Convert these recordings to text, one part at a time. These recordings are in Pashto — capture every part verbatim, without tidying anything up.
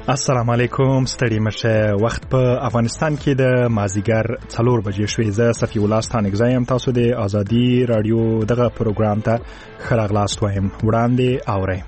السلام علیکم، ستړي مشه. وخت په افغانستان کې د مازیګر څلور بجې شوې. زه صفی الله ستانکزی یم. تاسو د ازادي رادیو دغه پروګرام ته ښه راغلاست وایم. وړاندې اورئ.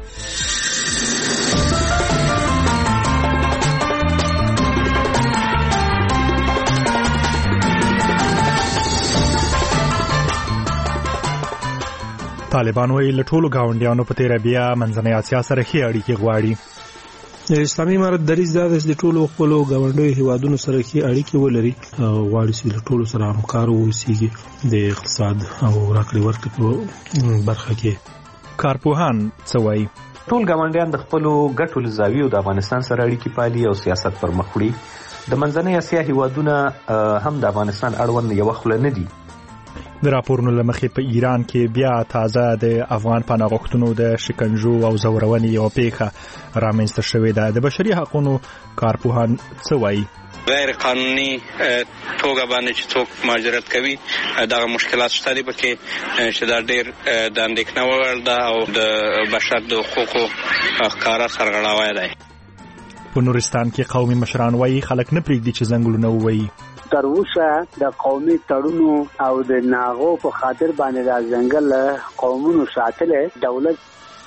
طالبان وایي له ټولو ګاونډیانو په تېره بیا منځنۍ اسیا سره ښې اړیکې غواړي. د اسلامي امارت دریځ دا دی چې د ټولو خپلو ګاونډیو هیوادونو سره ښې اړیکې ولري او غواړي چې له ټولو سره همکار واوسیږي د اقتصاد او راکړې ورکړې په برخه کې. کارپوهان څه وایي؟ ټول ګاونډیان د خپلو ګټو له زاویو د افغانستان سره اړیکې پالي او سیاست پر مخ وړي. د منځنۍ اسیا هیوادونه هم د افغانستان اړوند یوه خوله نه دي. د راپورونو له مخې په ایران کې بیا تازه د افغان پناه غوښتنو د شکنجو او زورونې یوه پیښه رامنځته شوې ده. د بشري حقونو کارپوهان څه وایي؟ غیر قانوني توګه باندې چې څوک مهاجرت کوي دغه مشکلات شته دي پکې چې دا ډېر د اندېښنې وړ ده او د بشر د حقوقو ښکاره سرغړاوی دی. په نورستان کې قومي مشران وایي خلک نه پرېږدي چې ځنګلونه ووهي. تر اوسه د قومي تړونو او د ناغو په خاطر باندې د ځنګل قومونو ساتل دولت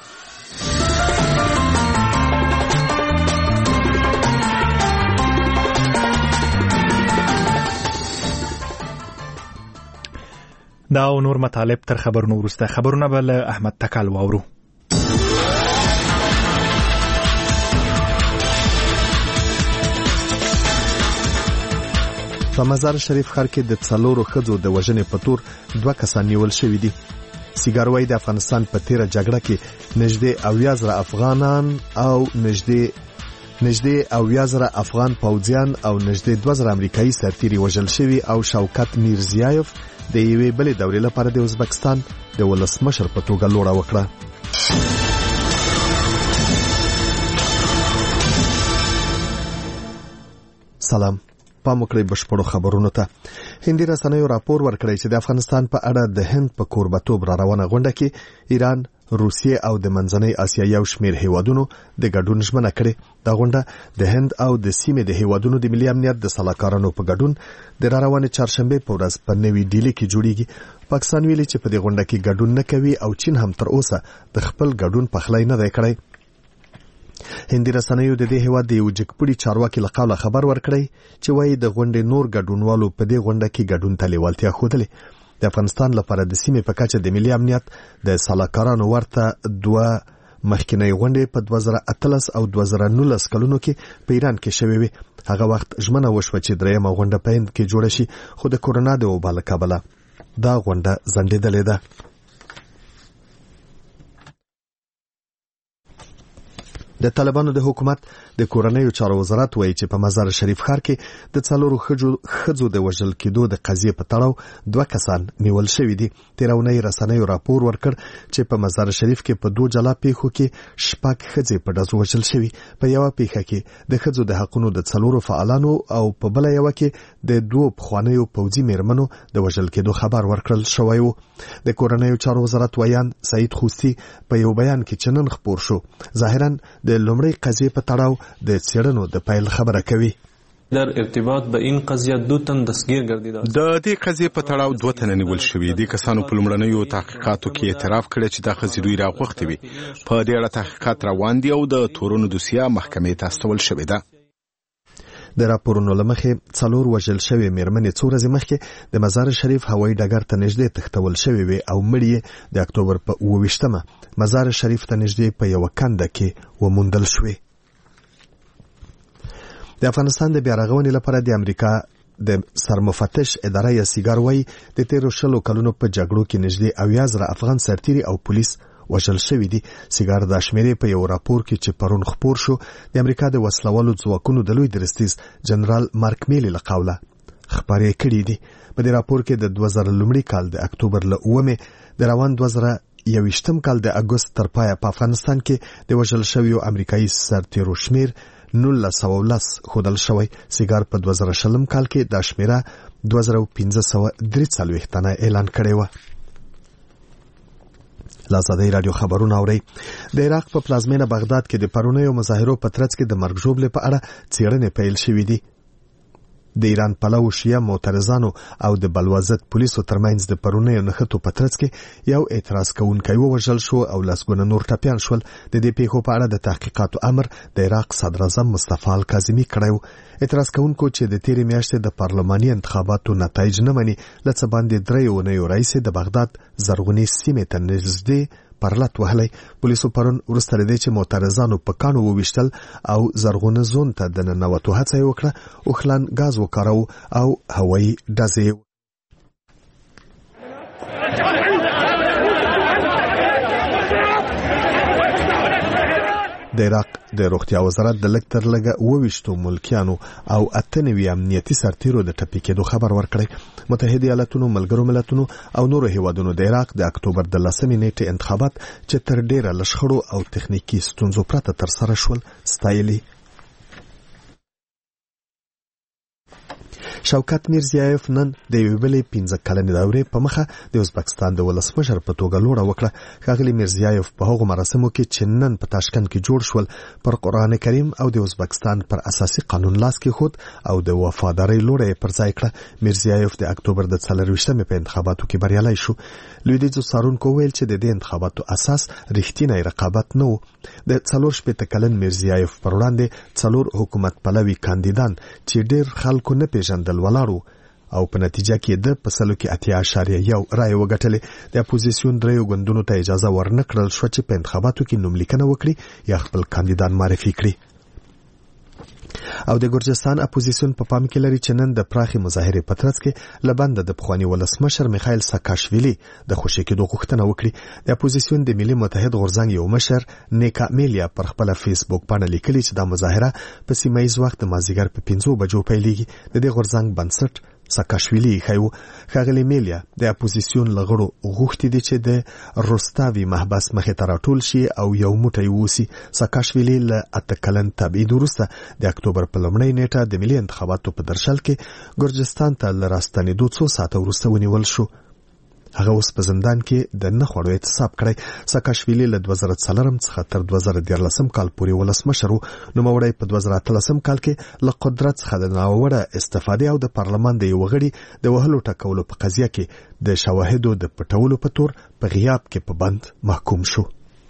دا او نور مطالب تر خبرونو وروسته. خبرونه به له احمد تکل واورو. په مزار شریف ښار کې د څلورو ښځو د وژنې په تور دوه کسان نیول شوي دي. سیګاروی د افغانستان په تیره جګړه کې نږدې اویا زره افغانان او نږدې نږدې اویا زره افغان پوځیان او نږدې دوه زره امریکایي سرتیري وژل شوي او شوکت میرزیایف د یوې بلې دورې لپاره د ازبکستان د ولسمشر په توګه لوړه وکړه. سلام. پام وکړئ بشپړو خبرونو ته. هندي رسنیو راپور ورکړی چې د افغانستان په اړه د هند په کوربتوب را روانه غونډه کې ایران، روسیې او د منځنۍ اسیا یو شمېر هیوادونو د ګډون ژمنه کړې. دا غونډه د هند او د سیمې د هیوادونو د ملي امنیت د سلاکارانو په ګډون د را روانې چهارشنبې په ورځ په نوې ډیلي کې جوړیږي. پاکستان ویلي چې په دې غونډه کې ګډون نه کوي او چین هم تر اوسه د خپل ګډون پخلی نه دی کړی. هندي رسنیو د دې هیواد د یو جګپوړي چارواکي له قوله خبر ورکړی چې وایي د غونډې نور ګډونوالو په دې غونډه کې ګډون ته لیوالتیا ښودلې. د افغانستان لپاره د سیمې په کچه د ملي امنیت د سلاکارانو ورته دوه مخکینی غونډې په دوه زره اتلس او دوه زره نولس کلونو کې په ایران کې شوې وې. هغه وخت ژمنه وشوه چې درېیمه غونډه په هند کې جوړه شي، خو د کورونا د وبا له کبله دا غونډه ځنډېدلې ده. د طالبانو د حکومت د کورنیو چارو وزارت وایي چې په مزار شریف ښار کې د څلورو ښځو د وژل کېدو د قضیې په تړاو دوه کسان نیول شوي دي. تېره اونۍ رسنیو راپور ورکړ چې په مزار شریف کې په دوه جلا پیښو کې شپږ ښځې په ډزو وژل شوي. په یوه پیښه کې د ښځو د حقونو د څلورو فعالانو او په بله یوه کې د دوو پخوانیو پوځي میرمنو د وژل کېدو خبر ورکړل شوی و. د کورنیو چارو وزارت ویان سعید خوستی په یو بیان کې چې نن خپور شو ظاهراً د لومړی قضیې په تړاو د څېړنو د پیل خبره کوي. در ارتباط به این قضیه دو تن دستگیر گردیده. د دې قضیې په تړاو دوه تنه نیول شوي دي. کسانو په لومړنیو تحقیقاتو کې اعتراف کړی چې دا ښځې دوی راغوښتې وي. په دې اړه تحقیقات روان دي او د تورونو دوسیه محکمې ته استول شوې ده. د راپورونو له مخې څلور وژل شوې میرمنې څو ورځې مخکې د مزار شریف هوایي ډګر ته نږدې تښتول شوې وې او مړي یې د اکتوبر په اووه ویشتمه مزار شریف ته نږدې په یوه کنده کې وموندل شوې. د افغانستان د بیا رغونې لپاره د امریکا د سرمفتش اداره یا سیګار وایي د تیرو شلو کلونو په جګړو کې نږدې اویا زره افغان سرتیري او پولیس وژل شوي دي. سیګار دا شمیرې په یو راپور کې چې پرون خپور شو د امریکا د وسلوالو ځواکونو د لوی درستیز جنرال مارک میلي له قوله خبرې کړې دي. په دې راپور کې د دوه زره لومړي کال د اکتوبر له اوومې د روان دوه زره یوویشتم کال د اګوست تر پایه په افغانستان کې د وژل شویو امریکایي سرتیرو شمیر نولس سوه لس ښودل شوی. سیګار په دوه زره شلم کال کې دا شمیره دوه زره پنځه سوه درې څلوېښت تنه اعلان کړې وه. لازادۍ رادیو خبرونه اوري. د عراق په پلازمینه بغداد کې د پرونیو مظاهرو په ترڅ کې د مرګ ژوبلې په اړه څېړنې پیل شوې دي. د ایران پلو شیعه معترضانو او د بلوازت پولیسو ترمنځ د پرونیو نښتو په ترڅ کې یو اعتراض کوونکی ووژل شو او لسګونه نور ټپیان شول. د دې پیښو په اړه د تحقیقاتو امر د عراق صدر اعظم مصطفی الکاظمي کړی. اعتراض کوونکو چې د تیرې میاشتې د پارلماني انتخاباتو نتایج نه مني لڅ باندې درې اونیو راهیسې د بغداد زرغونې سیمې ته نږدې پرلط وهلی. پولیسو پرون وروسته له دې چې معترضانو په کاڼو وویشتل او زرغونه زون ته د ننوتو هڅه یې وکړه، اوښلن ګاز وکاروه او هوایي ډزې. د عراق د روغتیا وزارت د لږ تر لږه اوه ویشتو ملکیانو او اته نوي امنیتي سرتیرو د ټپي کېدو خبر ورکړی. متحده ایالاتونو، ملګرو ملتونو او نورو هیوادونو د عراق د اکتوبر د لسمې نیټې انتخابات چې تر ډیره له شخړو او تخنیکي ستونزو پرته ترسره شول ستایلي. شوکت میرزیایف نن د یوې بلې پنځه کلنې دورې په مخه د ازبکستان د ولسمشر په توګه لوړه وکړه. ښاغلي میرزیایف په هغو مراسمو کې چې نن په تاشکند کې جوړ شول پر قرآن کریم او د ازبکستان پر اساسي قانون لاس کېښود او د وفادارۍ لوړه یې پر ځای کړه. میرزیایف د اکتوبر د څلرویشتمې په انتخاباتو کې بریالی شو. لویدیځو څارونکو ویل چې د دې انتخاباتو اساس رښتینی رقابت نه و. د څلور شپېته کلن میرزیایف پر وړاندې څلور حکومت پلوي کاندیدان چې ډېر خلکو نه پیژندل ولاړو او په نتیجه کې د په سلو کې اتیا اعشاریه یو رایې وګټلې. د اپوزیسیون دریو ګوندونو ته اجازه ورنه کړل شوه چې په انتخاباتو کې نوملیکنه وکړي یا خپل کاندیدان معرفي کړي. او د ګرجستان اپوزیسیون په پام کې لري چې نن د پراخي مظاهرې په ترڅ کې له بنده د پخواني ولسمشر میخایل ساکاشویلي د خوشي کېدو غوښتنه وکړي. د اپوزیسیون د ملي متحد غورځنګ یو مشر نیکا میلیا پر خپل فیسبوک باندې لیکلي چې دا مظاهره په سیمه ییز وخت د مازدیګر په پنځو بجو پیلېږي. د دې غورځنګ بنسټ ساکاشویلي خایو. ښاغلي میلیا د اپوزیسیون لغړو غوښتي دي چې د روستاوي محبس مخې ته راټول شي او یو موټی ووسی. ساکاشویلي له اته کلن تبعید وروسته د اکتوبر په لومړۍ نیټه د ملي انتخاباتو په درشل کې ګرجستان ته له راستنېدو څو ساعته وروسته ونیول شو. هغه اوس په زندان کې د نه خوړو اعتصاب کړی. ساکاشویلي له دوه زره څلورم څخه تر دوه زره دیارلسم کال پورې ولسمشر و. نوموړی په دوه زره اتلسم کال کې له قدرت څخه د ناوړه استفادې او د پارلمان د یو غړي د وهلو ټکولو په قضیه کې د شواهدو د پټولو په تور په غیاب کې په بند محکوم شو.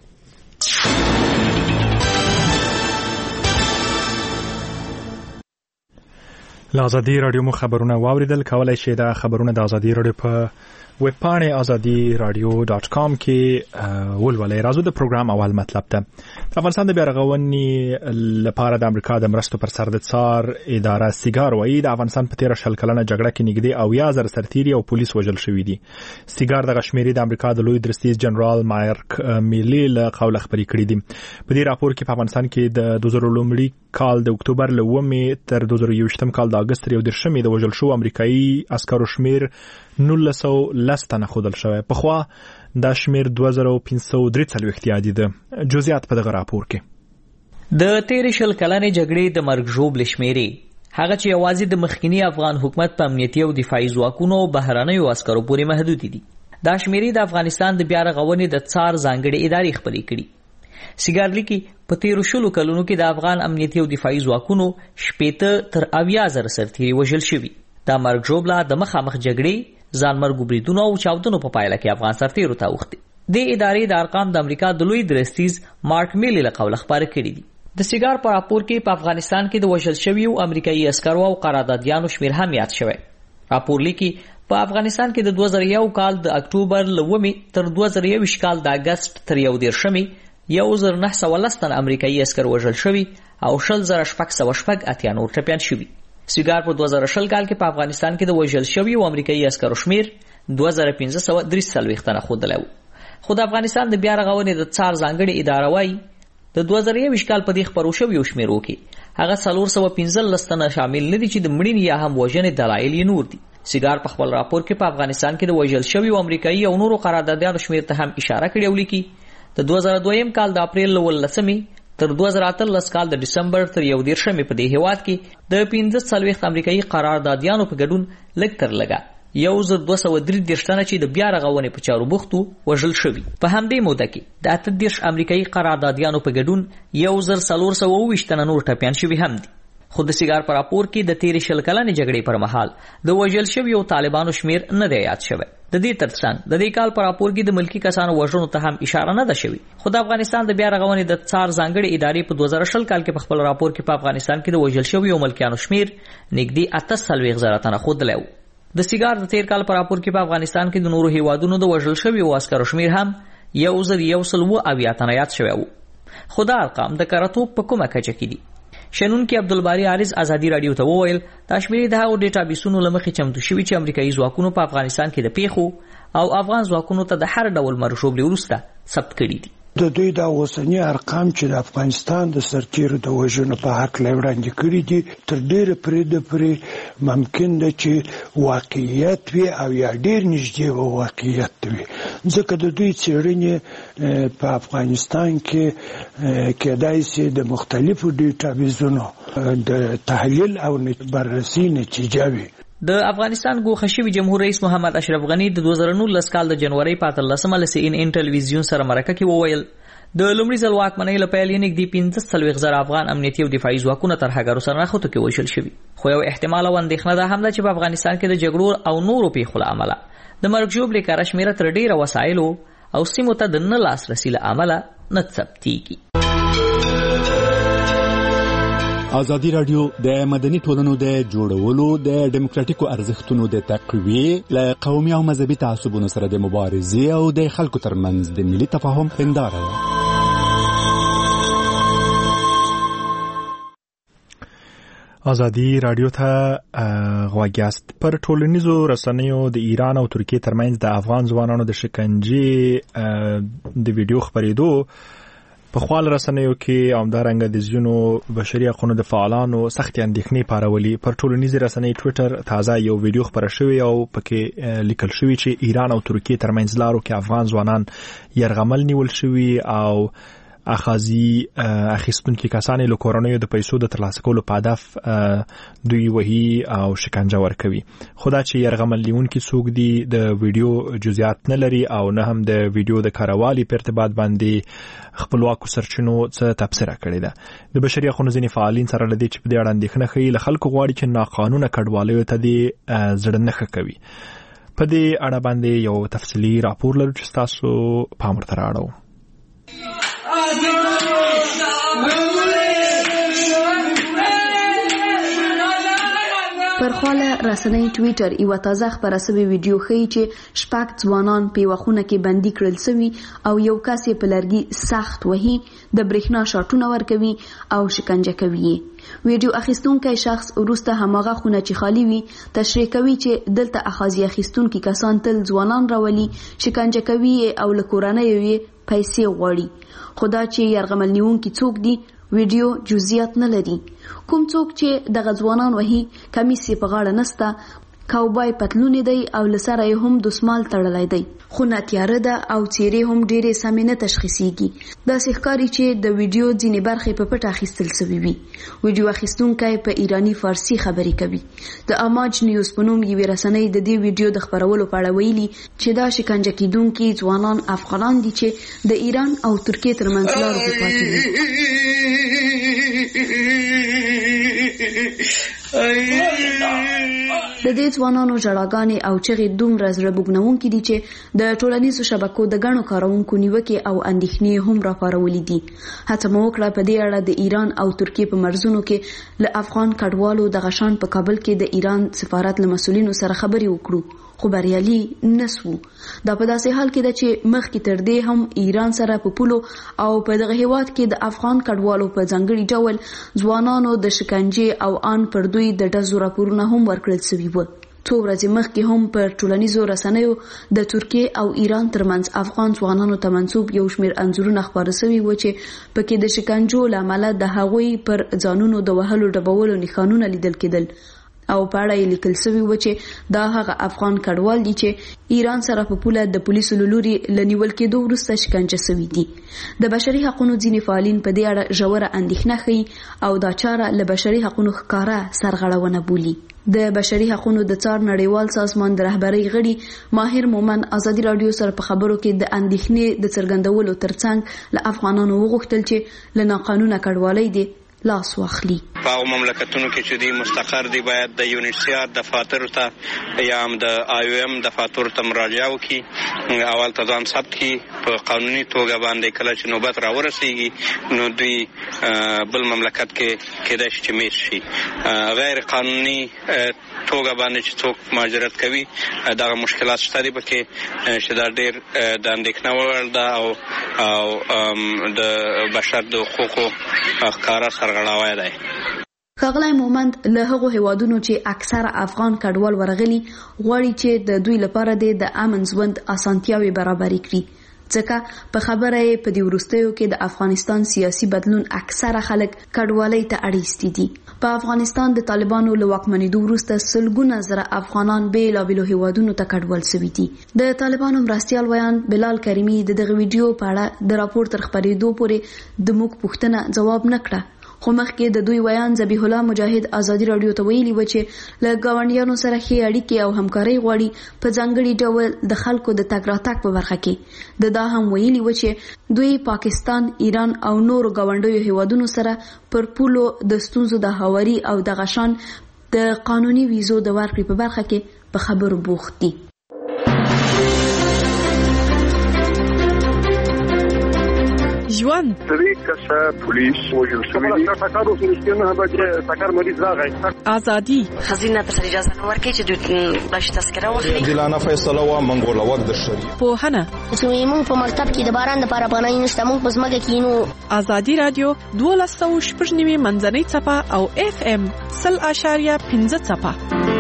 له ازادي رادیو مو خبرونه واوریدل. کولای شئ دا خبرونه د ازادي رادیو په ویب پاڼې ازادي رادیو ډاټ کام کې ولولئ. راځو د پروګرام اول مطلب ته. د افغانستان د بیا رغونې لپاره د امریکا د مرستو پر سر د څار اداره سیګار وایي د افغانستان په تیره شل کلنه جګړه کې نږدې اویا زره سرتیري او پولیس وژل شوي دي. سیګار دغه شمېرې د امریکا د لوی درستیز جنرال مایرک میلي له قوله خبرې کړي دي. په دې راپور کې په افغانستان کې د دوه زره لومړي کال د اکتوبر له اوومې تر دوه زره یوویشتم کال د اګست یو دېرشمې د وژل شوو امریکایي عسکرو شمېر نولس سوه لس تنه ښودل شوی. پخوا دا شمېر دوه زره پنځه سوه درې څلوېښت یادې ده. جزئیات په دغه راپور کې. د تیرې شل کلنې جګړې د مرګ ژوبلې شمېرې هغه چې یوازې د مخکینی افغان حکومت په امنیتي او دفاعي ځواکونو او بهرنیو عسکرو پورې محدود دي. دا شمېرې د افغانستان د بیا رغونې د څار ځانګړې ادارې خپرې کړي. سیګار لیکي په تیرو شلو کلونو کې د افغان امنیتي او دفاعي ځواکونو شپېته تر اویا زره سرتیري وژل شوي. دا مرګ ژوبله د مخامخ جګړې ځانمرګو بریدونو او چاودنو په پایله کې افغان سرتیرو ته اوښتي. د ادارې د ارقام د امریکا د لوی درستیز مارک میلی له قوله خپاره کړي دي. د سیګار په راپور کې په افغانستان کې د وژل شویو امریکایي عسکرو او قراردادیانو شمېر هم یاد شوی. راپور لیکي په افغانستان کې د دوه زره یو کال د اکتوبر له اوومې تر دوه زره یوویشت کال د اګست تر یو دېرشمې یو زر نه سوه لس تنه امریکایي عسکر وژل شوي او شل زره شپږ سوه شپږ اتیا نور ټپیان شوي. سیګار په دوه زره شل کال کې په افغانستان کې د وژل شویو امریکایي عسکرو شمېر دوه زره پنځه سوه درې څلوېښت تنه ښودلی و. خو د افغانستان د بیا رغونې د څار ځانګړې اداره وایي د دوه زره یوویشت کال په دې خپرو شویو شمېرو کې هغه څلور سوه پنځلس تنه شامل نه دي چې د مړینې یا هم وژنې دلایل یې نور دي. سیګار په خپل راپور کې په افغانستان کې د وژل شویو امریکایي او نورو قراردادیانو شمېر ته هم اشاره کړې او لیکي د دوه زره دویم کال د اپریل له ولسمې تر دوه زره اتلس کال د ډسمبر تر یو دېرشمې په دې هیواد کې د پنځه څلوېښت امریکایي قراردادیانو په ګډون لږ تر لږه یو زر دوه سوه درې دېرش تنه چې د بیا رغونې په چارو بوخت وژل شوي. په همدې موده کې د اته دېرش امریکایي قراردادیانو په ګډون یو زر څلور سوه اووه ویشت تنه نور ټپیان شوي هم دي. خو د سیګار په راپور کې د تیرې شل کلنې جګړې پر مهال د وژل شویو طالبانو شمیر نه دی یاد شوی. د دې ترڅنګ د دې کال په راپور کې د ملکی کسانو وژنو ته هم اشاره نه ده شوې. خو د افغانستان د بیا رغونې د څار ځانګړې ادارې په دوه زره شل کال کې په خپل راپور کې په افغانستان کې د وژل شویو ملکیانو شمیر نږدې اته څلوېښت زره تنه ښودلی و. د سیګار د تیر کال په راپور کې په افغانستان کې د نورو هیوادونو د وژل شویو عسکرو شمیر هم یو زر یو سل اوه اویا تنه یاد شوی و. خو دا ارقام د کراتوب په کومه کچه کې دي؟ شنونکي عبدالباری عارض ازادي رادیو ته وویل دا شمېرې د هغو ډیټابیسونو له مخې چمتو شوي چې امریکایي ځواکونو په افغانستان کې د پیښو او افغان ځواکونو ته د هر ډول مرشوبلې وروسته ثبت کړي دي. د دوی دا اوسنی ارقام چې د افغانستان د سرتیرو د وژنو په هکله وړاندې کړي دي تر ډېره پرې پرې ممکن ده چې واقعیت وي او یا ډېر نږدې واقعیت وي، ځکه د دوی څېړنې په افغانستان کې کېدای شي د مختلفو ډیټابیسونو د تحلیل او بررسي نتیجه وي. د افغانستان ګوښه شوي جمهور رئیس محمد اشرف غني د دوه زره نولس کال د جنورۍ په اتلسمه له سی ان ان ټلویزیون سره مرکه کې وویل د لومړي ځل واکمنۍ له پیل یې نږدې پنځه څلوېښت زره افغان امنیتي او دفاعي ځواکونه تر هګارو سره نښتو کې وژل شوي. خو یو احتمال او اندېښنه دا هم ده چې په افغانستان کې د جګړو او نورو پیښو له امله د مرګ ژوبلې کاره شمېره تر ډېره وسایلو او سیمو ته د نه لاسرسي له امله نه ثبتېږي. ازادي راډیو د مدني ټولنو د جوړولو د ډیموکراتیکو ارزښتونو د تقویې له قومي او مذهبي تعصبونو سره د مبارزې او د خلکو ترمنځ د ملي تفاهم هنداره ده. ازادي راډیو ته غوږ یاست. پر ټولنیزو رسنیو د ایران او ترکیې ترمنځ د افغان ځوانانو د شکنجې د ویډیو خپرېدو په خپل رسنیو کې همدارنګه د ځینو بشري حقوقو د فعالانو سختې اندېښنې پارولې. پر ټولنیزې رسنۍ ټویټر تازه یو ویډیو خپره شوی او پکې لیکل شوی چې ایران او ترکیې ترمنځ لارو کې افغان ځوانان یرغمل نیول شوي او اخازي اخیستونکي کسان له کورنیو د پیسو د ترلاسه کولو په هدف دوی وهي او شکنجه ورکوي. خدا چې یرغمل نیونکي څوک دي د ویډیو جزئیات نه لري او نه هم د ویډیو د کاروالي په ارتباط باندې خپلواکو سرچینو څخه تبصره کړې ده. د بشري حقوقو ځینې فعالین سره لدی چې په دې اړه اندېښنه ښیي له خلکو غواړي چې ناقانونه کډوالیو ته دې زړه نه ښه کوي. په دې اړه باندې یو تفصیلي راپور لرو چې تاسو پام ورته راوړو. پر خواله رسنۍ ټویټر یو تازه خبره سوي ویډیو ښیي چې شپږ ځوانان په یوه خونه کې بندي کړل سوي او یو کس یې په لرګي سخت وهي، د برېښنا شاټونه ورکوي او شکنجه کوي. ویډیو اخیستونکی شخص وروسته هماغه خونه چې خالی وي تشریح کوي چې دلته اخاذي اخیستونکي کسان تل ځوانان راولي، شکنجه کوي او له کورنیو یې پیسې غواړي. خو دا چې یرغمل نیونکي څوک دي ویډیو جزئیات نه لري. کوم څوک چې دغه ځوانان وهي کمیس یې په غاړه نسته، کاوبای پتلونې دی او له سره یې هم دسمال تړلی دی. خونه تیاره ده او څیرې هم ډېرې سمې نه تشخیصیږي. داسې ښکاري چې د ویډیو ځینې برخې په پټه اخیستل سوي وي. ویډیو اخیستونکی په ایراني فارسي خبرې کوي. د اماج نیوز په نوم یوې رسنۍ د دې ویډیو د خپرولو په اړه ویلي چې دا شکنجه کیدونکي ځوانان افغانان دي چې د ایران او ترکیې ترمنځ لارو کې پاتې دي. د دې ځوانانو ژړاګانې او چغې دومره زړه بوږنونکي دي چې د ټولنیزو شبکو د ګڼو کاروونکو نیوکې او اندېښنې هم راپارولې دي. هڅه مو وکړه په دې اړه د ایران او ترکیې په مرزونو کې له افغان کډوالو دغه شان په کابل کې د ایران سفارت له مسؤلینو سره خبرې وکړو، خو بریالي نسو. دا په داسې حال کې ده چې مخکې تر دې هم ایران سره په پولو او په دغه هیواد کې د افغان کډوالو په ځانګړي ډول ځوانانو د شکنجې او ان پر دوی د ډزو راپورونه هم ورکړل سوي وو. څو ورځې مخکې هم پر ټولنیزو رسنیو د ترکیې او ایران ترمنځ افغان ځوانانو ته منسوب یو شمېر انځورونه خپاره سوي وو چې پکې د شکنجو له امله د هغوی پر ځانونو د وهلو ډبولو نښانونه لیدل کېدل او په اړه یې لیکل شوی و چې دا هغه افغان کډوال دي چې ایران سره په پوله د پولیسو لوري لنیول کېدو وروسته شکنجه شوي دي. د بشري حقوقو ځینې فعالین په دې اړه ژوره اندېښنه ښيي او دا چاره له بشري حقوقو ښکاره سرغړونه بولي. د بشري حقوقو د څار نړیوال سازمان د رهبرۍ غړي ماهر مومن ازادي رادیو سره په خبرو کې د اندېښنې د څرګندولو ترڅنګ له افغانانو وغوښتل چې له ناقانونه کډوالۍ دي لاس واخلي. په هغو مملکتونو کې چې دی مستقر دی باید د یونیسیار دفاترو ته یا هم د آی او ایم دفاترو ته مراجعه وکړي، اول ته ځان ثبت کړي په قانوني توګه باندې. کله چې نوبت راورسیږي نو دوی بل مملکت کې کېدای شي چې میشت شي. غیر قانوني توګه باندې چې څوک مهاجرت کوي دغه مشکلات شته دي پکې چې دا ډېر د اندېښنه وړ ده او او د بشر د حقوقو ښکاره سرغړاوی دی. ښاغلی مومند له هغو هیوادونو چې اکثره افغان کډوال ورغلي غواړي چې د دوی لپاره د امن ژوند اسانتیاوې برابرې کړي، ځکه په خبره یې په دې وروستیو کې د افغانستان سیاسي بدلون اکثره خلک کډوالۍ ته اړ دي. په افغانستان د طالبانو له واکمنېدو وروسته سلګونه زره افغانان بېلابېلو هیوادونو ته کډوال شوي دي. د طالبانو مرستیال ویان بلال کریمي د دغه ویډیو په اړه د راپور تر خپرېدو پورې د موږ پوښتنه ځواب نه کړه، خو مخکې د دوی ویان ذبیح الله مجاهد ازادي رادیو ته ویلي و چې له ګاونډیانو سره ښې اړیکې او همکارۍ غواړي. په ځانګړي ډول د خلکو د تګ راتګ په برخه کې د دا هم ویلي و چې دوی پاکستان، ایران او نورو ګاونډیو هیوادونو سره پر پولو د ستونزو د هواري او د غشان د قانوني ویزو د ورکړې په برخه کې په خبرو بوخت دي. ژوند درې کسه پولیس وژل شوي دي. ټکر وشو نه به ټکر مریض راغی. ازادي خزینه ته اجازه نه ورکړي چې د بش تذکره واخلي. دلانه فیصله و منګول وخت د شری پوهنه چې موږ په مکتب کې د باران د لپاره بنای نشته، موږ په ځمکه کې نو. ازادي رادیو دولس سوه شپږ نوي منځنۍ څپه او اف ام سل اشاریه پنځه څپه.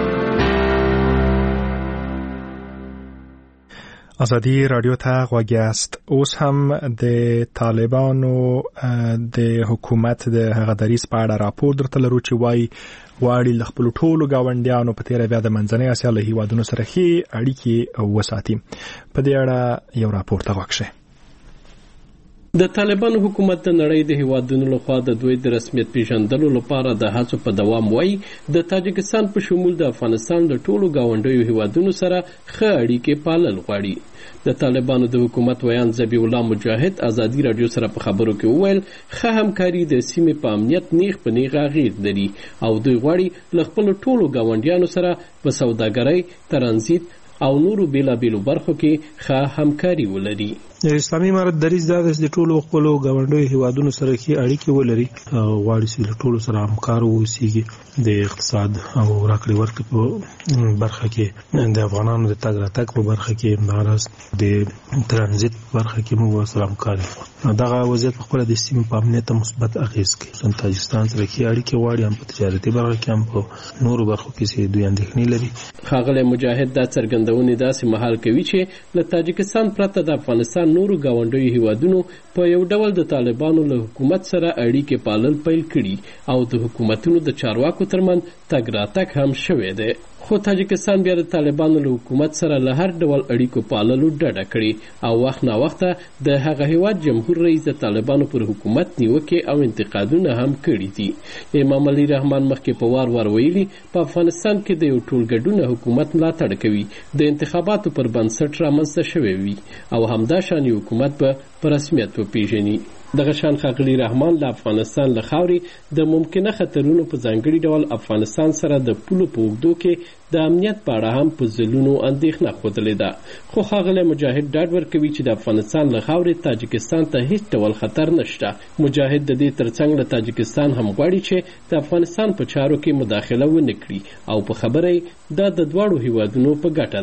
ازادي رادیو ته غوږ یاست. اوس هم د طالبانو د حکومت د هغه دریځ په اړه راپور درته لرو چې وایي غواړي له خپلو ټولو ګاونډیانو په تېره بیا د منځنۍ اسیا له هیوادونو سره ښې اړیکې وساتي. په دې اړه یو راپور ته غوږ شئ. د طالبانو حکومت د نړۍ د هیوادونو لخوا د دوی د رسمیت پیژندلو لپاره د هڅو په دوام وایي د تاجکستان په شمول د افغانستان د ټولو ګاونډیو هیوادونو سره ښه اړیکې پالل غواړي. د طالبانو د حکومت ویان ذبیح الله مجاهد ازادي رادیو سره په خبرو کې وویل ښه همکاري د سیمې په امنیت نیغ په نیغ اغېز لري او دوی غواړي له خپلو ټولو ګاونډیانو سره په سوداګرۍ، ترانزیت او نورو بیلابیلو برخو کې ښه همکاري ولري. د اسلامي امارت دریځ دا د ټولو خپلو ګاونډیو هیوادونو سره کې اړیکې ولري او غواړي چې له ټولو سره همکار واوسي. د اقتصاد او راکړې ورکړې په برخه کې، د افغانانو د تګ راتګ په برخه کې، همداراز د ترانزیت په برخه کې موږ سره همکاري کوو. دغه وضعیت په خپله د سیمې په امنیت مثبت اغېز کوي. خصوصا تاجکستان سره کې اړیکې غواړي، هم په تجارتي برخه کې هم په نورو برخو کې چې دوی اندېښنې لري. ښاغلی مجاهد دا څرګندونې داسې مهال کوي چې له تاجکستان پرته د افغانستان نورو ګاونډیو هیوادونو په یو ډول د طالبانو له حکومت سره اړیکې پالل پیل کړي او د حکومتونو د چارواکو ترمنځ تګ راتګ هم شوی دی. خو تاجکستان بیا د طالبانو له حکومت سره له هر ډول اړیکو پاللو ډډه کړي او وخت نا وخته د هغه هیواد جمهور رئیس د طالبانو پر حکومت نیوکې او انتقادونه هم کړي دي. امام علي رحمان مخکې په وار وار ویلي په افغانستان کې د یو ټولګډونه حکومت ملاتړ کوي، د انتخاباتو پر بنسټ رامنځته شوی وي او همدا شان حکومت به په رسمیت وپیژني. دغه شان ښاغلي رحمان له افغانستان له خاورې د ممکنه خطرونو په ځانګړي ډول افغانستان سره د پولو په اوږدو کې د امنیت په اړه هم په ځلونو اندېښنه ښودلې ده. خو ښاغلی مجاهد ډاډ ورکوي چې د افغانستان له خاورې تاجکستان ته هیڅ ډول خطر نشته. مجاهد د دې ترڅنګ له تاجکستان هم غواړي چې د افغانستان په چارو کې مداخله ونه کړي او په خبره دا د دواړو هیوادونو په ګټه ده.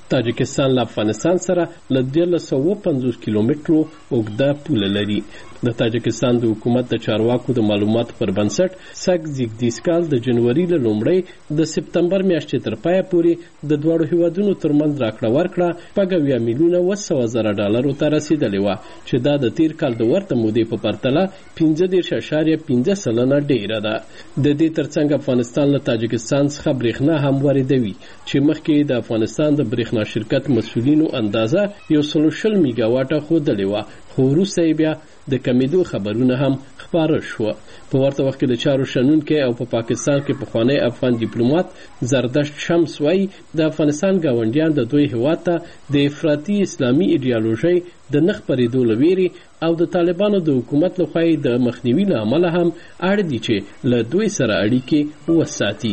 تاجکستان له افغانستان سره له دیارلس سوه پنځوس کیلومترو اوږده پوله لري. د تاجکستان د حکومت د چارواکو د معلوماتو پر بنسټ سګ زیګدیس کال د جنوري له لومړۍ د سپتمبر میاشتې تر پایه پورې د دواړو هیوادونو ترمنځ راکړه ورکړه شپږ اویا میلیونه اوه سوه زره ډالرو ته رسیدلې وه، چې دا د تیر کال د ورته مودې په پرتله پنځه دېرش اعشاریه پنځه سلنه ډیره ده. د دې ترڅنګ افغانستان له تاجکستان څخه برېښنا هم واردوي، چې مخکې د افغانستان د برېښنا شرکت مسؤلینو اندازه یو سل شل میګا واټه ښودلې وه، خو وروسته یې بیا د کمیدو خبرونه هم خپاره شوه. په ورته وخت کې د چارو شنونکی او په پاکستان کې پخوانی افغان ډیپلومات زردشت شمس وایي د افغانستان ګاونډیان د دوی هېواد ته د افراطي اسلامي ایډیالوژۍ د نه خپرېدو له ویرې او د طالبانو د حکومت لخوا یې د مخنیوي له امله هم اړ دي چې له دوی سره اړیکې وساتي.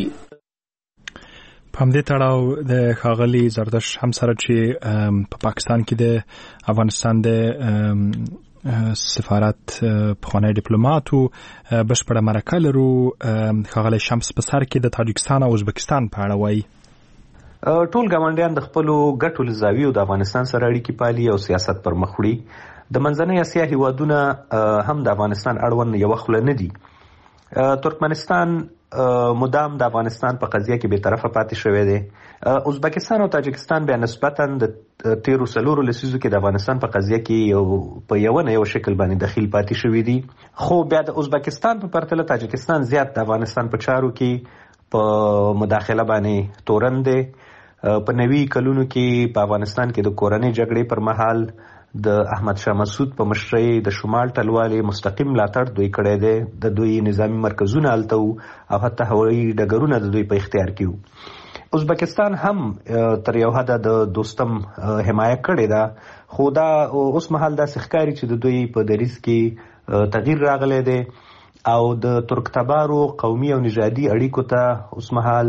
په همدې تړاو د ښاغلي زردشت شمس سره چې په پاکستان کې د افغانستان د سفارت پخوانی ډیپلومات او بشپړه مرکه لرو. ښاغلی شمس په سر کې د تاجکستان او ازبکستان په اړه وایي ټول ګاونډیان د خپلو ګټو له زاویو د افغانستان سره اړیکې پالي او سیاست پر مخ وړي. د منځنۍ اسیا هیوادونه هم د افغانستان اړوند یوه خوله نه دي. ترکمنستان مدام د افغانستان په قضیه کې بې طرفه پاتې شوی دی. ازبکستان او تاجکستان بیا نسبتا د تیرو څلورو لسیزو کې د افغانستان په قضیه کې یو په یو نه یو شکل باندې دخیل پاتې شوي دي، خو بیا د ازبکستان په پرتله تاجکستان زیات د افغانستان په چارو کې په مداخله باندې تورن دی. په نوي کلونو کې په افغانستان کې د کورنۍ جګړې پر مهال د احمد شاه مسعود په مشرۍ د شمال ټلوالې مستقیم ملاتړ دوی کړی دی. د دوی نظامی مرکزونه هلته وو او حتی هوایي ډګرونه د دوی په اختیار کې وو. ازبکستان هم تر یو حده د دوستم حمایه کړې ده، خو دا اوس مهال داسې ښکاري چې د دوی په دریځ کې تغییر راغلی دی او د ترکتبارو قومي او نژادي اړیکو ته اوس مهال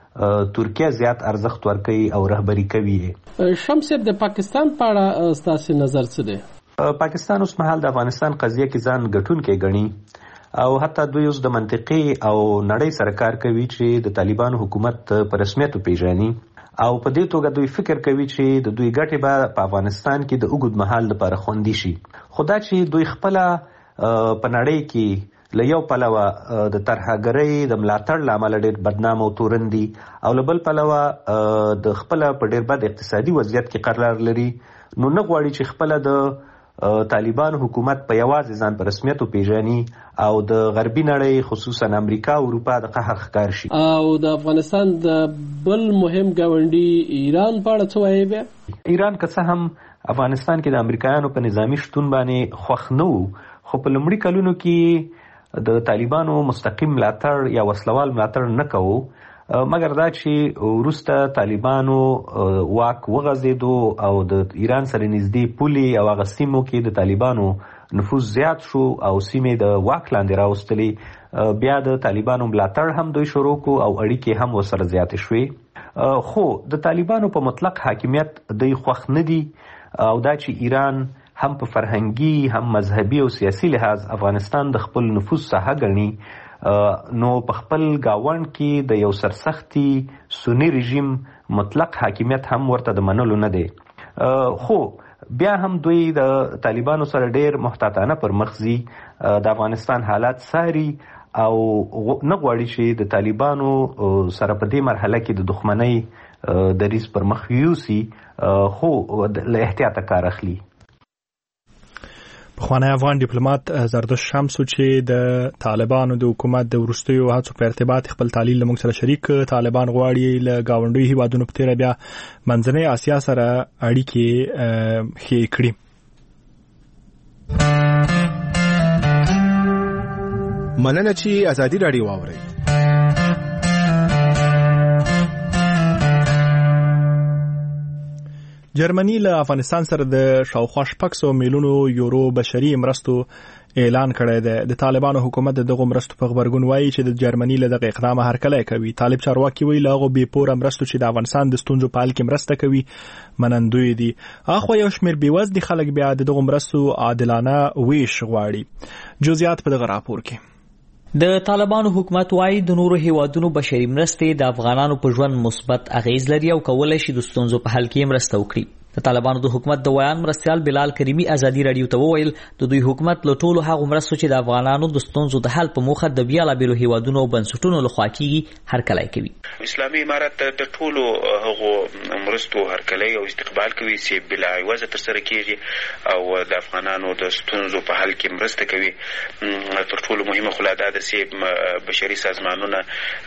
ترکیه زیات ارزښت ورکوي او رهبري کوي. شمس صاحب د پاکستان په اړه ستاسو نظر څه دی؟ پاکستان اوس مهال د افغانستان قضیه کې ځان ګټونکی ګڼي او حتی دوی اوس د منطقي او نړۍ سره کار کوي چې د طالبانو حکومت په رسمیت وپیژني او په دې توګه دوی فکر کوي چې د دوی ګټې به په افغانستان کې د اوږد مهال لپاره خوندي شي. خو دا چې دوی خپله په نړۍ کې له یو پلوه د ترهګرۍ د ملاتړ له امله ډېر بدنام او تورن دي او له بل پلوه د خپله په ډېر بد اقتصادي وضعیت کې قرار لري، نو نه غواړي چې خپله د طالبانو حکومت په یوازې ځان په رسمیت وپیژني او د غربي نړۍ خصوصا امریکا او اروپا د قهر ښکار شي. او د افغانستان د بل مهم ګاونډي ایران په اړه څه وایي؟ بیا ایران که څه هم افغانستان کې د امریکایانو په نظامی شتون باندې خوښ نه وو، خو په لومړي کلونو کې د طالبانو مستقیم ملاتړ یا وسلوال ملاتړ نه کوو، مګر دا چې وروسته طالبانو واک وغځېدو او د ایران سره نږدې پولې او هغه سیمو کې د طالبانو نفوذ زیات شو او سیمې د واک لاندې راوستلې، بیا د طالبانو ملاتړ هم دوی شروع کو او اړیکې هم ورسره زیاتې شوې. خو د طالبانو په مطلق حاکمیت دوی خوښ نه دي او دا چې ایران هم په فرهنګي هم مذهبي او سیاسي لحاظ افغانستان د خپل نفوذ ساحه ګڼي، نو په خپل گاوند کې د یو سرسختي سنی رژیم مطلق حاکمیت هم ورته د منلو نه دی. خو بیا هم دوی د طالبانو سره ډیر محتاطانه پر مخ ځي، د افغانستان حالات څاري او نه غواړي چې د طالبانو سره په دې مرحله کې د دښمنۍ دریځ پر مخ یوسي، خو له احتیاطه کار اخلي. پخوانی افغان ډیپلومات زردشت شمس چې د طالبانو د حکومت د وروستیو هڅو په ارتباط خپل تحلیل له موږ سره شریک. طالبان غواړي له ګاونډیو هیوادونو په تیره بیا منځنۍ اسیا سره اړیکې ښې کړي. مننه چې ازادي راډیو واورئ. جرمني له افغانستان سره د شاوخوا شپږ سوه میلیونو یورو بشري مرستو اعلان کړی دی. د طالبانو حکومت دغه مرستو په غبرګون وایي چې د جرمني له دغه اقدام هرکلی کوي. طالب چارواکي وایي له هغو بې پوره مرستو چې د افغانستان د ستونزو په حل کې مرسته کوي منندوی دي. اخوا یو شمېر بېوزلي خلک بیا د دغو مرستو عادلانه ویش غواړي. جزئیات په دغه راپور کې. د طالبانو حکومت وايي د نورو هیوادونو بشري مرستې د افغانانو په ژوند مثبت اغیز لري او کولای شي د ستونزو په حل کې مرسته وکړي. د طالبانو د حکومت د ویان مرستيال بلال کریمی ازادي رادیو ته وویل د دوی حکومت له ټولو هغو مرستو چې د افغانانو د ستونزو د حل په موخه د بیلابېلو هیوادونو او بنسټونو لخوا کیږي هرکلی کوي. اسلامي امارت د ټولو هغو مرستو هرکلی او استقبال کوي چې بلا عوضه ترسره کیږي او د افغانانو د ستونزو په حل کې مرسته کوي. تر ټولو مهمه خو دا ده چې بشري سازمانونه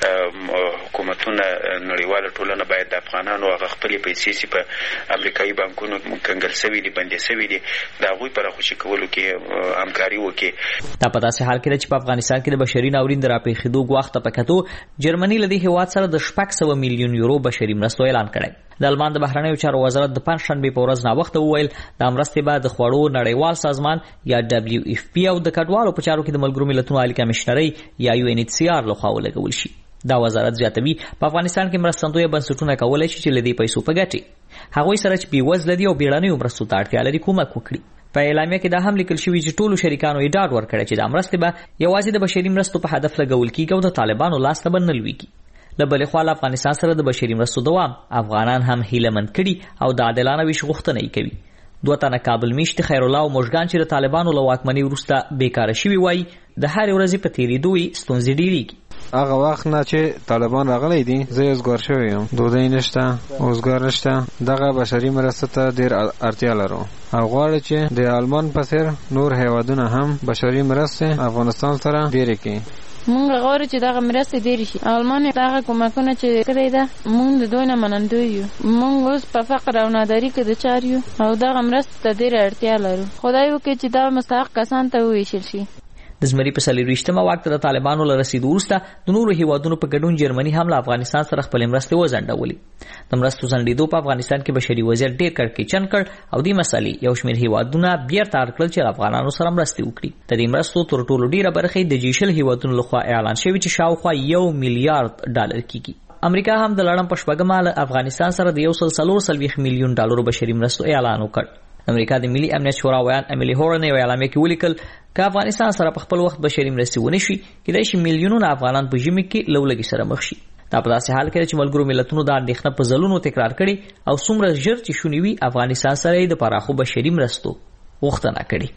حکومتونه نړیواله ټولنه باید د افغانانو هغه خپلې پیسې چې په امریکایي بانکونو کنګل شوي دي بندي شوي دي د هغوی په راخوشي کولو کې همکاري وکړي. دا په داسې حال کې ده چې په افغانستان کې د بشري ناورین د راپېښېدو ګواښ ته په کتو جرمني له دې هېواد سره د شپږ سوه میلیون یورو بشري مرستو اعلان کړی. د المان د بهرنیو چارو وزارت د پنجشنبې په ورځ ناوخته وویل دا مرستې به د خوړو نړیوال سازمان یا ډبلیو اف پی او د کډوالو په چارو کې د ملګرو ملتونو عالي کمشنرۍ یا یو ان ایچ سی آر لخوا ولګول شي. دا وزارت زیاتوي په افغانستان کې مرستندوی بنسټونه کولای شي چې له دې پیسو په ګټې هغوی سره چې بېوزله دي او بیړنیو مرستو ته اړتیا لري کومک وکړي. په اعلامیه کې دا هم لیکل شوي چې ټولو شریکانو یې ډاډ ورکړی چې دا مرستې به یوازې د بشري مرستو په هدف لګول کېږي او د طالبانو لاس ته به نه لویږي. له بلې خوا له افغانستان سره د بشري مرستو دوام افغانان هم هیلهمند کړي او د عادلانه ویش غوښتنه یې کوي. دوه تنه کابل میشت خیرالله او مژګان چې د طالبانو له واکمنۍ وروسته بیکاره شوي وایي د هرې ورځې په تېرېدو یې ستونزې ډېرېږي. هغه وخت نه چې طالبان راغلی دي زه اوزګار شوی یم، ډوډۍ نشته، اوزګار نشته، دغه بشري مرستو ته ډېر اړتیا لرو او غواړي چې د آلمان په څېر نور هیوادونه هم بشري مرستې افغانستان سره ډېرې کړي. مونږ غواړو چې دغه مرستې ډېرې شي. آلمان دغه کومکونه چې کړی ده مونږ د دوی نه منندوی یو. مونږ اوس په فقر او ناداري کې د چار یو او دغه مرستې ته ډېره اړتیا لرو. خدای وکړي چې دا مستحق کسان ته وویشل شي. د زمري په څلېرویشتمه واک ته د طالبانو له رسېدو وروسته د نورو هیوادونو په ګډون جرمني هم له افغانستان سره خپلې مرستې وځنډولې. د مرستو ځنډېدو په افغانستان کې بشري وضعیت ډېر کړکېچن کړ او دې مسئلې یو شمېر هیوادونه بیرته اړ کړل چې له افغانانو سره مرستې وکړي. د دې مرستو تر ټولو ډېره برخه د جي شل هیوادونو لخوا اعلان شوې چې شاوخوا یو میلیارډ ډالر کېږي. امریکا هم د لړم په شپږمه له افغانستان سره د یو سل څلور څلوېښت میلیون ډالرو بشري مرستو اعلان وکړ. امریکا د ملي امنیت شورا ویان امیلی هورن یو اعلامیه کې ولیکل که افغانستان سره په خپل وخت بشري مرستې ونه شي کېدای شي میلیونونه افغانان په ژمي کې له ولږې سره مخ شي. دا په داسې حال کې چې ملګرو ملتونو دا اندېښنه په ځلونو تکرار کړې او څومره ژر چې شونې وي افغانستان سره یې د پراخو بشري مرستو غوښتنه کړې.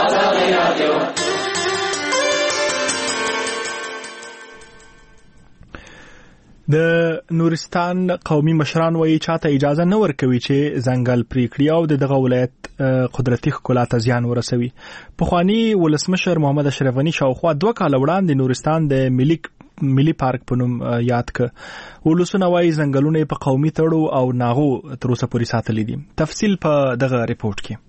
د نورستان قومي مشران وایي چاته اجازه نه ورکوي چې ځنګل پرې کړي او د دغه ولایت قدرتي ښکلا ته زیان ورسوي. پخواني ولسمشر محمد اشرف غني شاوخوا دوه کاله وړاندې نورستان د ملي ملي پارک په نوم یاد ک. ولسونه وایي ځنګلونه په قومي تړو او ناغو تر اوسه پورې ساتلي دي. تفصیل په دغه ریپورت کې.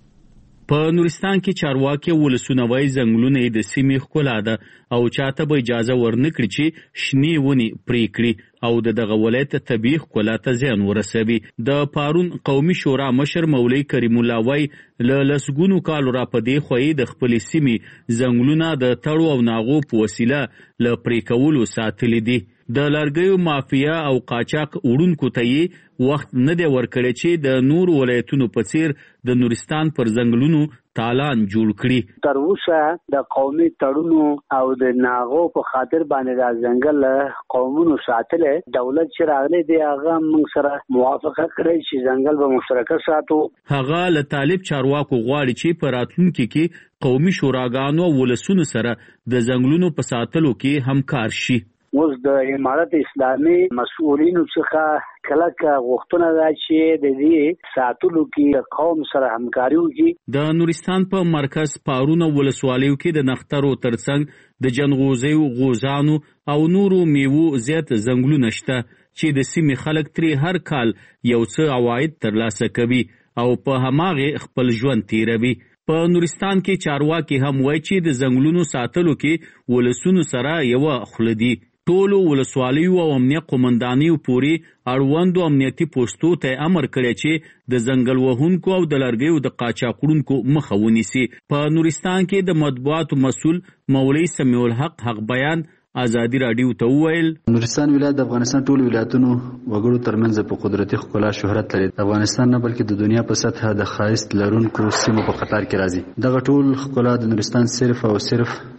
په نورستان کې چارواکي ولسونه وایي ځنګلونه د سیمې ښکلا ده او چاته به اجازه ورنکړي چې شنې ونې پرې کړي او د دغه ولایت طبیعي ښکلا ته زیان ورسوي. د پارون قومي شورا مشر مولوي کریم الله وایي له لسګونو کالو را په دې خوا یې د خپلې سیمې ځنګلونه د تړو او ناغو په وسیله له پرې کولو ساتلي دي. د لرګیو مافیا او قاچاق وړونکو ته یې وخت نه دی ورکړی چې د نور ولایتونو په څیر د نورستان پر ځنګلونو تالان جوړ کړي. تر اوسه د قومي تړونو او د ناغو په خاطر باندې د ځنګل قومونو ساتلې دولت چې راغلی دی هغه موږ سره موافقه کړې چې ځنګل به مشترکه ساتو. هغه له طالب چارواکو غواړي چې په راتلونکي کې قومي شوراګانو او ولسونو سره د ځنګلونو په ساتلو کې همکار شي. اوس د امارت اسلامي مسؤلینو څخه کلکه غوښتنه ده چې د دې ساتلو کې قوم سره همکاري وکړي. د نورستان په مرکز پارون ولسوالیو کې د نخترو ترڅنګ د جنغوزیو غوزانو او نورو میوو زیات ځنګلونه شته چې د سیمې خلک ترې هر کال یو څه عواید ترلاسه کوي او په هماغه خپل ژوند تیروي. په نورستان کې چارواکي هم وایي چې د ځنګلونو ساتلو کې ولسونو سره یو خوله دي. ټولو ولسوالیو او امنیت قومندانیو پورې اړوندو امنیتي پوستو ته امر کړی چې د ځنګل وهونکو او د لرګیو د قاچاقونکو مخه ونیسي. په نورستان کې د مطبوعاتو مسؤل مولوي سمیع الحق حق بیان ازادي رادیو ته وویل نورستان ولایت د افغانستان ټول ولایتونو وګړو ترمنځ په قدرتي ښکلا شهرت لري. افغانستان نه بلکې د دنیا په سطح د ښایست لرونکو سیمو په قطار کې راځي. دغه ټول ښکلا د نورستان صرف او صرف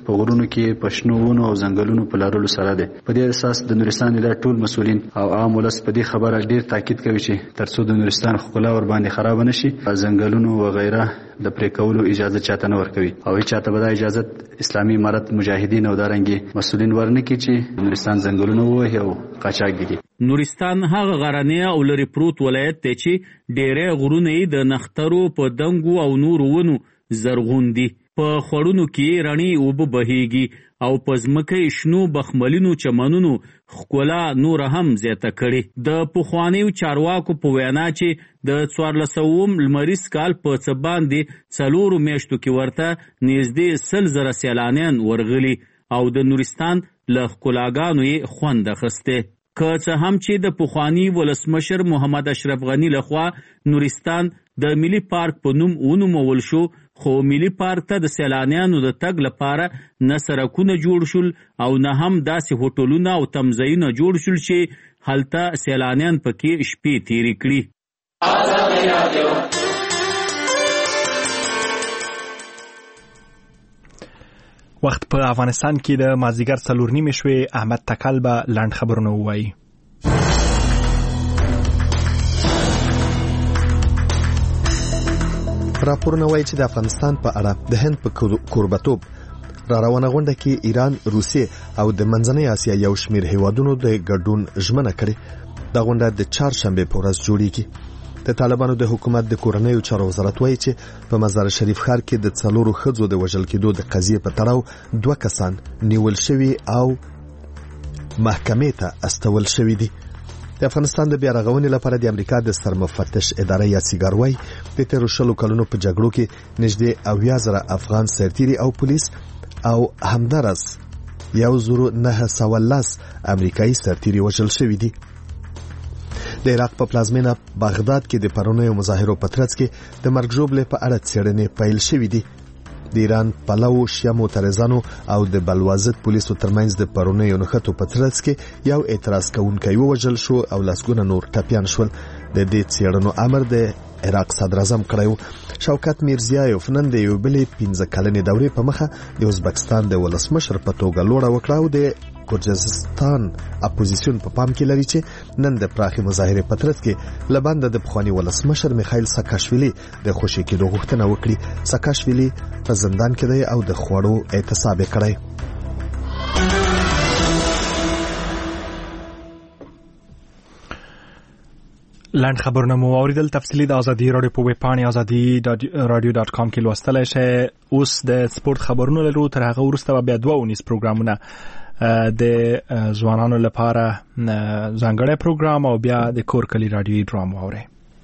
په غرونو کې پښنو ونو او ځنګلونو په لارلو سره ده. په دې اساس د نورستان ولایت ټول مسولین او عام ولس په دې خبره ډیر تاکید کوي چې ترڅو د نورستان ښکلا ور باندې خراب نشي ځنګلونو و غیره د پرې کولو اجازه چاته نه ورکوي او هیڅ چاته به دا اجازه اسلامي امارت مجاهدین او دارنګي مسولین ورنکي چې نورستان ځنګلونه وهي او قاچاق دي. نورستان هغه غرنی او لري پروت ولایت دی چې ډېری غرونه یې د نخترو په دنګو او نورو ونو زرغون دي. په خوړونو کې رڼې اوبه بهیږي او په ځمکه یې شنو بخملینو چمنونو ښکلا نور هم زیاته کړې. د پخوانیو چارواکو په وینا چې د څوارلس سوم لمریز کال په څه باندې څلورو میاشتو کې ورته نږدې سل زره سیلانیان ورغلي او د نورستان له ښکلاګانو یې خوند اخیستی. که څه هم چې د پخواني ولسمشر محمد اشرف غني لخوا نورستان د ملي پارک په نوم ونومول شو، خو ملي پارک ته د سیلانیانو د تګ لپاره نه سړکونه جوړ شول او نه هم داسې هوټلونه او تمځایونه جوړ شول چې هلته سیلانیان پکې شپې تیرې کړي. وخت په افغانستان کې د مازیګر څلور نیمې شوې. احمد تکل به لنډ خبرونه ووایي. راپورونه وایي چې د افغانستان په اړه د هند په کوربتوب را روانه غونډه کې ایران، روسیې او د منځنۍ اسیا یو شمېر هیوادونو د ګډون ژمنه کړې. دا غونډه د چهارشنبې په ورځ جوړیږي. د طالبانو د حکومت د کورنیو چارو وزارت وایي چې په مزار شریف ښار کې د څلورو ښځو د وژل کېدو د قضیې په تړاو دوه کسان نیول شوي او محکمې ته استول شوي دي. د افغانستان د بیا رغونې لپاره د امریکا د سرمفتش اداره یا سیګار وایي د تیرو شلو کلونو په جګړو کې نږدې اویا زره افغان سرتیري او پولیس او همدارس یو زرو نه سوه لس امریکایي سرتیري وژل شوي دي. د عراق په پلازمینه بغداد کې د پرونیو مظاهرو په ترڅ کې د مرګ ژوبلې په اړه څېړنې پیل شوې دي. د ایران پلو شیا معترضانو او د بلوازت پولیسو ترمنځ د پرونیو نښتو په ترڅ کې یو اعتراض کوونکی ووژل شو او لسګونه نور ټپیان شول. د دې څېړنو امر د عراق صدر اعظم کړی. شوکت میرزیایوف نن د یو بلې پنځه کلنې دورې په مخه د ازبکستان د ولسمشر په توګه لوړه وکړه او د ګرجستان اپوزیسیون په پام کې لري چې نن د پراخي مظاهرې په ترڅ کې لبند د پخوانی ولسمشر میخائیل ساکاشویلی د خوشي کېدو غوښتنه وکړي. ساکاشویلی په زندان کې دی او د خوړو اعتصاب کړی. لاند خبرونه مو اوریدل. تفصیلی د ازادي رادیو په ویب پاڼه ازادي رادیو ډاټ کام کې لوستلای شئ. اوس د سپورت خبرونه لرو. تر هغه وروسته بیا دوه ونیس پروګرامونه د ځوانانو لپاره ځانګړی پروګرام او بیا د کور کلی رادیوي ډرامه اورئ.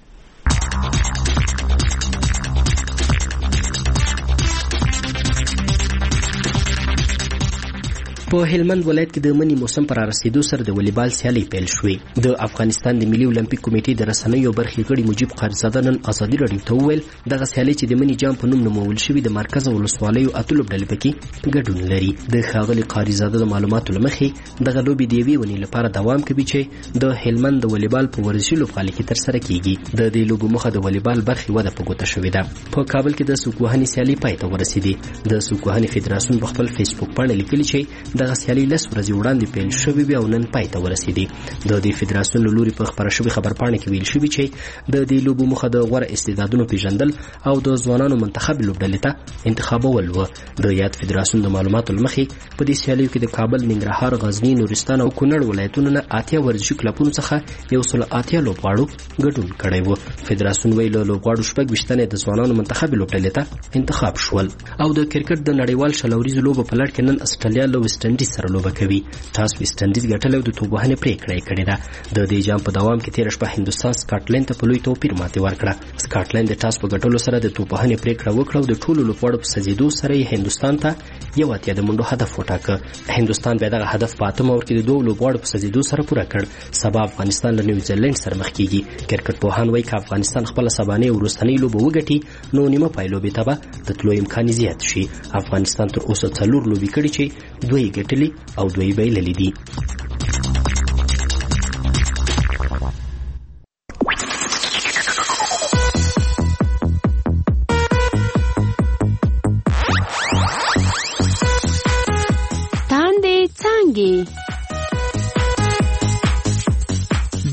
په هلمند ولایت کې د منی موسم پر رسیدو سره د والیبال سیالي پیل شوې. د افغانستان د ملي اولمپیک کمیټې د رسنیو برخې غړي مجيب قارزاده نن ازادي رادیو ته وویل دغه سیالي چې د منی جام په نوم نومول شوی د مرکز ولسوالیو اتلو ډلې پکې ګډون لري. د ښاغلي قارزاده د معلوماتو لمخې دغه لوبې د یوې ونې لپاره دوام کوي چې د هلمند د والیبال په ورزشي لوبغالي کې ترسره کیږي. د دې لوبو مخه د والیبال برخې وده په ګوته شوې ده. په کابل کې د سوکوهني سیالي پای ته ورسېدې. د سوکوهني فدراسیون په خپل فیسبوک باندې لیکلي چې دغه سیالي لس ورځې وړاندې پیل شوې وي او نن پای ته ورسېدې. د دې فدراسیون له لوري په خپره شوې خبرپاڼه کې ویل شوي چې د دې لوبو موخه د غوره استعدادونو پیژندل او د ځوانانو منتخب لوبډلې ته انتخابول و. د یاد فدراسیون د معلوماتو لمخې په دې سیالیو کې د کابل، ننګرهار، غزنی، نورستان او کونړ ولایتونو نه اتیا ورزشي کلبونو څخه یو سل اتیا لوبغاړو ګډون کړی و. فدراسیون ویل لوبغاړو شپږ ویشتنې د ځوانانو منتخب لوبډلې ته انتخاب شول. او د کرکټ د نړیوال شلوریزو لوبو په لړ کې نن استرالیا له ویسټ انډیز سره لوبه کوي. ټاس ویسټ انډیز ګټلې او د توپ وهنې پریکړه یې کړې ده. د دې جام په دوام کې تېره شپه هندوستان سکاټلند ته په لوی توپیر ماتې ورکړه. سکاټلند د ټاس په ګټلو سره د توپ وهنې پریکړه وکړه او د ټولو لوبغاړو په سجدو سره یې هندوستان ته یو اتیا د منډو هدف وټاکه. هندوستان بیا دغه هدف په اتم اوور کې د دوه لوبغاړو په سجدو سره پوره کړ. سبا افغانستان له نیوزیلند سره مخ کیږي. کرکټ پوهان وایي که افغانستان خپل سبانه وروستنۍ لوبه وګټي نو نیمه پایلوبې ته به د تلو امکان زیات شي. افغانستان تر اوسه څلور لوبې کړي چې دوی ګټلې او دوی بایللې دي.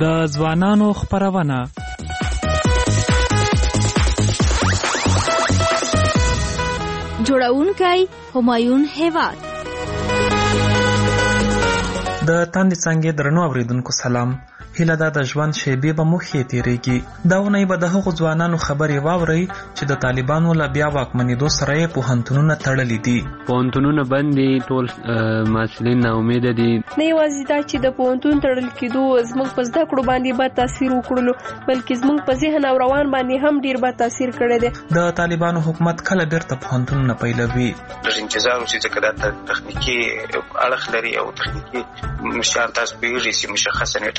د ځوانانو خپرونه. جوړونکی همایون هیواد. د تاندې څنګه درنو اوریدونکو سلام. هیله ده د ژوند شیبې به مو ښې تیریږي. دا اونۍ به د هغو ځوانانو خبرې واورئ چې د طالبانو له بیا واکمنېدو سره یې پوهنتونونه تړلي دي. پوهنتونونه بند دي، ټول محصلین ناامیده دي. نه یوازې دا چې د پوهنتون تړل کېدو زموږ په زده کړو باندې بد تاثیر وکړلو، بلکې زموږ په ذهن او روان باندې هم ډیر بد تاثیر کړی دی. د طالبانو حکومت کله بیرته پوهنتونونه پیلوي؟ لږ انتظار وشي ځکه دا تخنیکي اړخ لري او تخنیکي مشان تاسو پیږي چې مشخصه نیټه